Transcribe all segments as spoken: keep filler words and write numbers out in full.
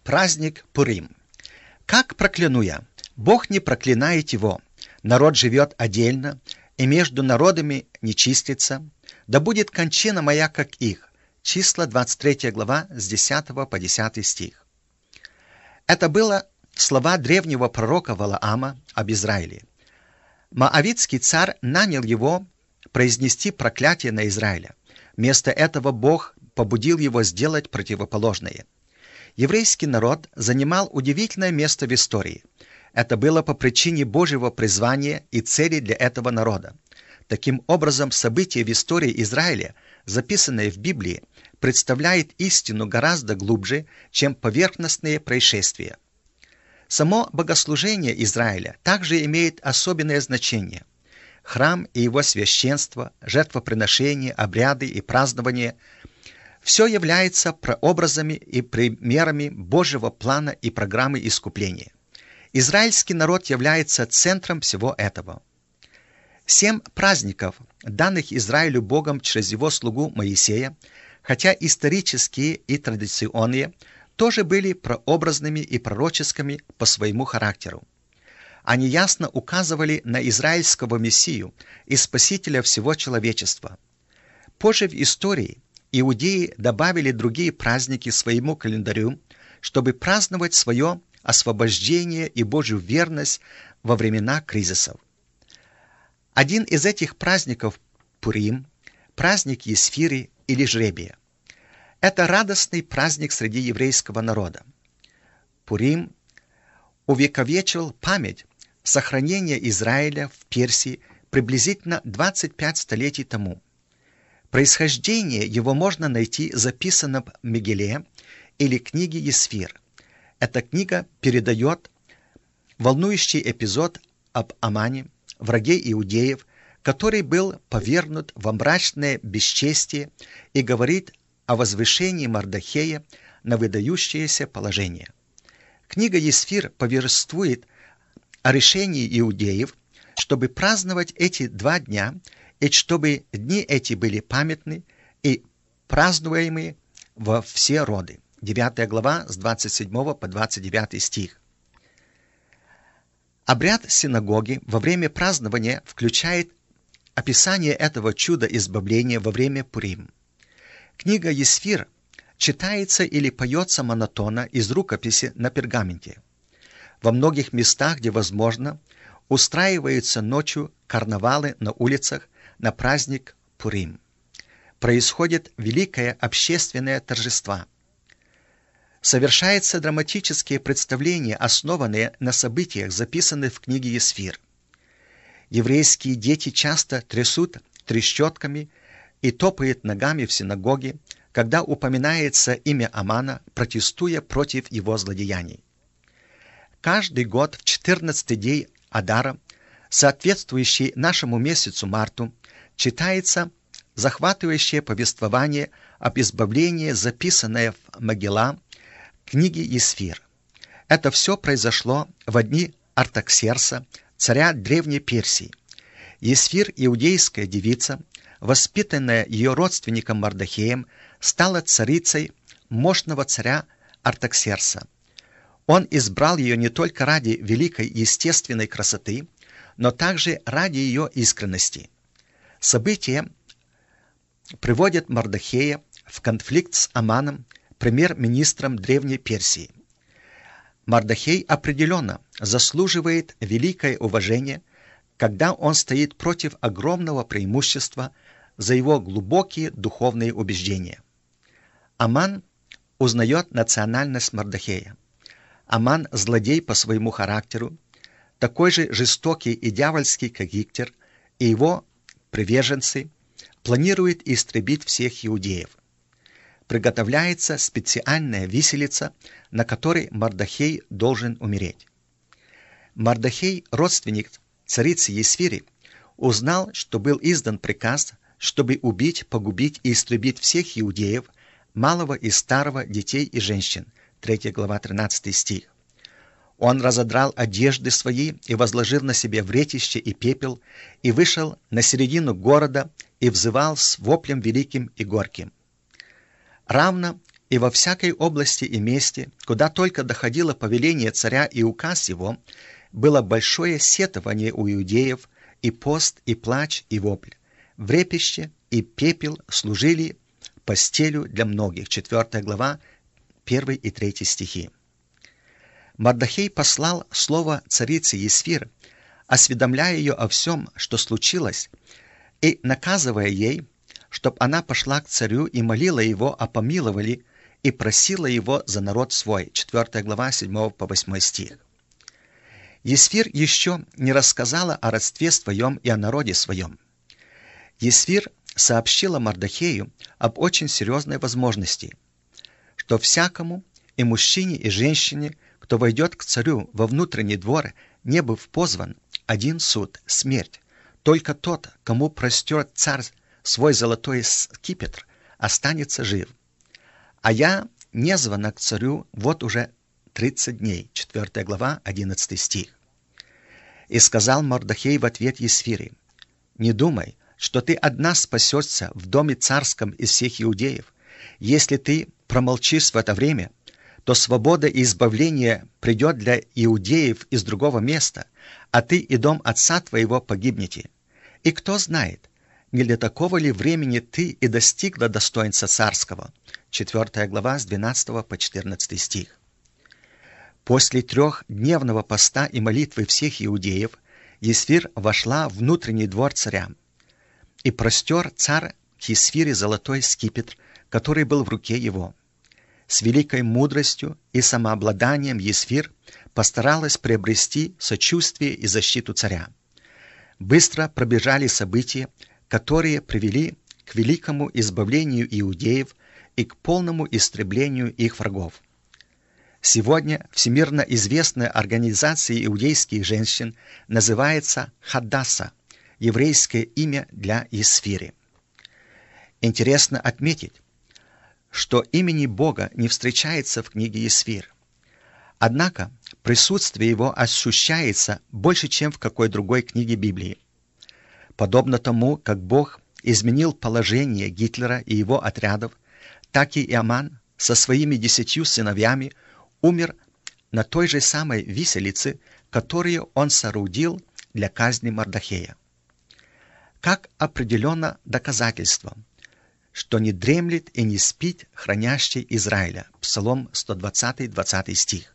Праздник Пурим. Как прокляну я? Бог не проклинает его. Народ живет отдельно, и между народами не числится. Да будет кончина моя, как их. Числа, двадцать третья глава, с десятого по десятый стих. Это было слова древнего пророка Валаама об Израиле. Моавитский царь нанял его произнести проклятие на Израиля. Вместо этого Бог побудил его сделать противоположное. Еврейский народ занимал удивительное место в истории. Это было по причине Божьего призвания и цели для этого народа. Таким образом, события в истории Израиля, записанные в Библии, представляют истину гораздо глубже, чем поверхностные происшествия. Само богослужение Израиля также имеет особенное значение. Храм и его священство, жертвоприношения, обряды и празднования – все является прообразами и примерами Божьего плана и программы искупления. Израильский народ является центром всего этого. Семь праздников, данных Израилю Богом через его слугу Моисея, хотя исторические и традиционные, тоже были прообразными и пророческими по своему характеру. Они ясно указывали на израильского Мессию и Спасителя всего человечества. Позже в истории иудеи добавили другие праздники своему календарю, чтобы праздновать свое освобождение и Божью верность во времена кризисов. Один из этих праздников – Пурим, праздник Есфири или жребия. Это радостный праздник среди еврейского народа. Пурим увековечил память сохранения Израиля в Персии приблизительно двадцать пять столетий тому. Происхождение его можно найти записано в Мегиле или книге Есфир. Эта книга передает волнующий эпизод об Амане, враге иудеев, который был повергнут во мрачное бесчестие, и говорит о возвышении Мардохея на выдающееся положение. Книга Есфир повествует о решении иудеев, чтобы праздновать эти два дня, и чтобы дни эти были памятны и празднуемые во все роды. девятая глава с двадцать седьмого по двадцать девятый стих. Обряд синагоги во время празднования включает описание этого чуда избавления во время Пурим. Книга Есфир читается или поется монотонно из рукописи на пергаменте. Во многих местах, где возможно, устраиваются ночью карнавалы на улицах на праздник Пурим. Происходит великое общественное торжество. Совершаются драматические представления, основанные на событиях, записанных в книге Есфир. Еврейские дети часто трясут трещотками и топают ногами в синагоге, когда упоминается имя Амана, протестуя против его злодеяний. Каждый год в четырнадцатый день Адара, соответствующий нашему месяцу марту, читается захватывающее повествование об избавлении, записанное в Мегилла, книге Есфир. Это все произошло в дни Артаксеркса, царя Древней Персии. Есфир, иудейская девица, воспитанная ее родственником Мардохеем, стала царицей мощного царя Артаксеркса. Он избрал ее не только ради великой естественной красоты, но также ради ее искренности. События приводят Мардохея в конфликт с Аманом, премьер-министром Древней Персии. Мардохей определенно заслуживает великое уважение, когда он стоит против огромного преимущества за его глубокие духовные убеждения. Аман узнает национальность Мардохея. Аман – злодей по своему характеру, такой же жестокий и дьявольский, как Гиктор, и его приверженцы планируют истребить всех иудеев. Приготовляется специальная виселица, на которой Мардохей должен умереть. Мардохей, родственник царицы Есфири, узнал, что был издан приказ, чтобы убить, погубить и истребить всех иудеев, малого и старого, детей и женщин. третья глава, тринадцатый стих. Он разодрал одежды свои и возложил на себе вретище и пепел, и вышел на середину города и взывал с воплем великим и горьким. Равно и во всякой области и месте, куда только доходило повеление царя и указ его, было большое сетование у иудеев, и пост, и плач, и вопль. Врепище и пепел служили постелю для многих. Четвертая глава, первый и третий стихи. Мардохей послал слово царице Есфир, осведомляя ее о всем, что случилось, и наказывая ей, чтоб она пошла к царю и молила его о помиловании и просила его за народ свой. Четвертая глава, седьмой по восьмой стих. Есфир еще не рассказала о родстве своем и о народе своем. Есфир сообщила Мардохею об очень серьезной возможности, что всякому, и мужчине, и женщине, кто войдет к царю во внутренний двор, не быв позван, один суд — смерть. Только тот, кому простерет царь свой золотой скипетр, останется жив. А я не звана к царю вот уже тридцать дней. Четвертая глава, одиннадцатый стих. И сказал Мардохей в ответ Есфире: «Не думай, что ты одна спасешься в доме царском из всех иудеев. Если ты промолчишь в это время, то свобода и избавление придет для иудеев из другого места, а ты и дом отца твоего погибнете. И кто знает, не для такого ли времени ты и достигла достоинства царского». Четвертая глава, с двенадцатого по четырнадцатый стих. После трехдневного поста и молитвы всех иудеев Есфир вошла в внутренний двор царя. И простер царь к Есфире золотой скипетр, который был в руке его. С великой мудростью и самообладанием Есфир постаралась приобрести сочувствие и защиту царя. Быстро пробежали события, которые привели к великому избавлению иудеев и к полному истреблению их врагов. Сегодня всемирно известная организация иудейских женщин называется Хадасса, еврейское имя для Есфиры. Интересно отметить, что имени Бога не встречается в книге Есфир. Однако присутствие его ощущается больше, чем в какой другой книге Библии. Подобно тому, как Бог изменил положение Гитлера и его отрядов, так и Аман со своими десятью сыновьями умер на той же самой виселице, которую он соорудил для казни Мардохея. Как определено доказательство, что не дремлет и не спит хранящий Израиля. Псалом сто двадцать, двадцатый стих.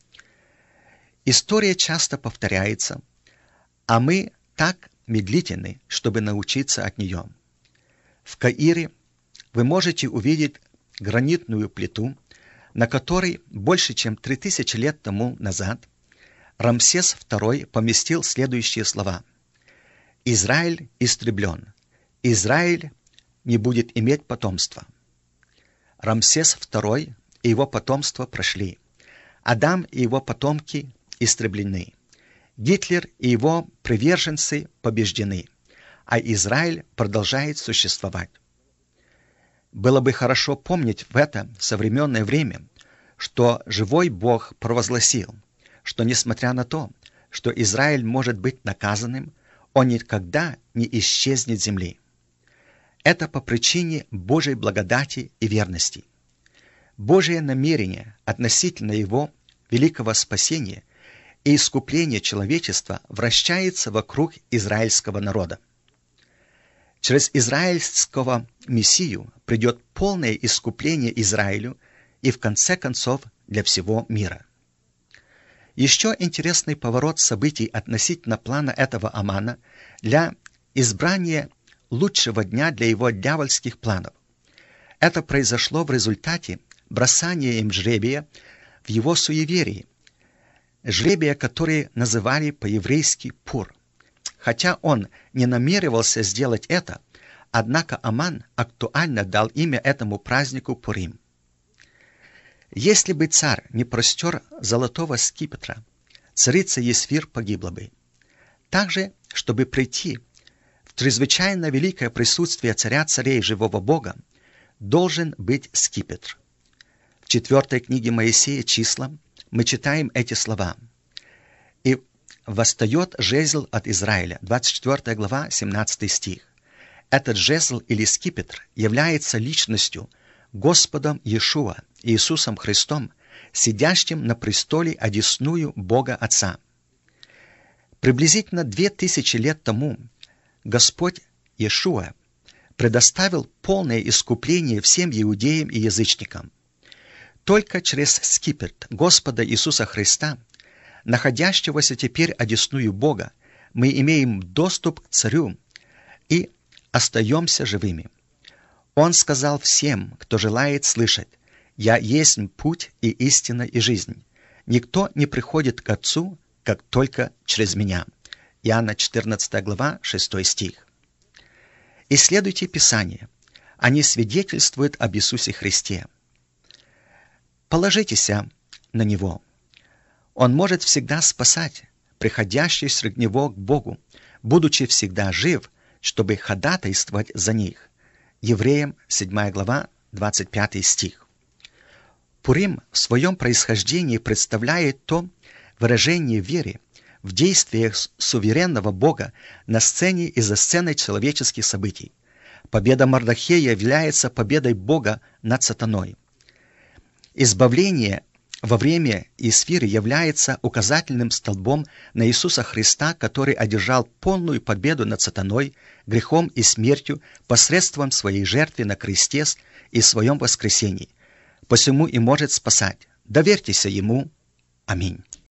История часто повторяется, а мы так медлительны, чтобы научиться от нее. В Каире вы можете увидеть гранитную плиту, на которой больше чем три тысячи лет тому назад Рамсес второй поместил следующие слова: «Израиль истреблен, Израиль не будет иметь потомства». Рамсес второй и его потомство прошли. Адам и его потомки истреблены. Гитлер и его приверженцы побеждены, а Израиль продолжает существовать. Было бы хорошо помнить в это современное время, что живой Бог провозгласил, что несмотря на то, что Израиль может быть наказанным, он никогда не исчезнет с земли. Это по причине Божьей благодати и верности. Божие намерение относительно его великого спасения и искупления человечества вращается вокруг израильского народа. Через израильского Мессию придет полное искупление Израилю и, в конце концов, для всего мира. Еще интересный поворот событий относительно плана этого Амана для избрания лучшего дня для его дьявольских планов. Это произошло в результате бросания им жребия в его суеверии, жребия, который называли по-еврейски Пур. Хотя он не намеревался сделать это, однако Аман актуально дал имя этому празднику Пурим. Если бы царь не простер золотого скипетра, царица Есфир погибла бы. Также, чтобы прийти в чрезвычайно великое присутствие царя царей живого Бога, должен быть скипетр. В четвертой книге Моисея «Числа» мы читаем эти слова: «И восстает жезл от Израиля». двадцать четвёртая глава, семнадцатый стих. Этот жезл или скипетр является личностью, Господом Иешуа, Иисусом Христом, сидящим на престоле одесную Бога Отца. Приблизительно две тысячи лет тому Господь Иешуа предоставил полное искупление всем иудеям и язычникам. Только через скипетр Господа Иисуса Христа, находящегося теперь одесную Бога, мы имеем доступ к Царю и остаемся живыми. Он сказал всем, кто желает слышать: «Я есть путь и истина и жизнь. Никто не приходит к Отцу, как только через Меня». Иоанна четырнадцатая глава, шестой стих. Исследуйте Писание. Они свидетельствуют об Иисусе Христе. Положитесь на Него. Он может всегда спасать приходящих среди Него к Богу, будучи всегда жив, чтобы ходатайствовать за них. Евреям седьмая глава, двадцать пятый стих. Пурим в своем происхождении представляет то выражение веры в действиях суверенного Бога на сцене и за сценой человеческих событий. Победа Мардохея является победой Бога над сатаной. Избавление во время Исфиры является указательным столбом на Иисуса Христа, который одержал полную победу над сатаной, грехом и смертью посредством своей жертвы на кресте и своем воскресении. Посему и может спасать. Доверьтесь Ему. Аминь.